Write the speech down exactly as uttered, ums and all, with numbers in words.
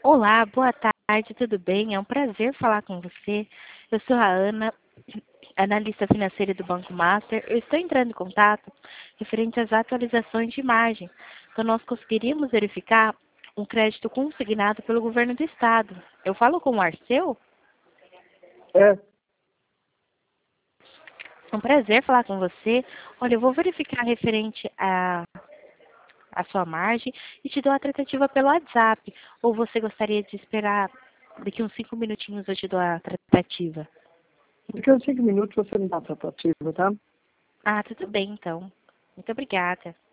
Olá, boa tarde, tudo bem? É um prazer falar com você. Eu sou a Ana, analista financeira do Banco Master. Eu estou entrando em contato referente às atualizações de margem. Então, nós conseguiríamos verificar um crédito consignado pelo governo do estado. Eu falo com o Arceu? É, É um prazer falar com você. Olha, eu vou verificar referente a a sua margem e te dou a tratativa pelo WhatsApp. Ou você gostaria de esperar daqui uns cinco minutinhos eu te dou a tratativa? daqui a cinco minutos você me dá a tratativa, tá? Ah, tudo bem então. Muito obrigada.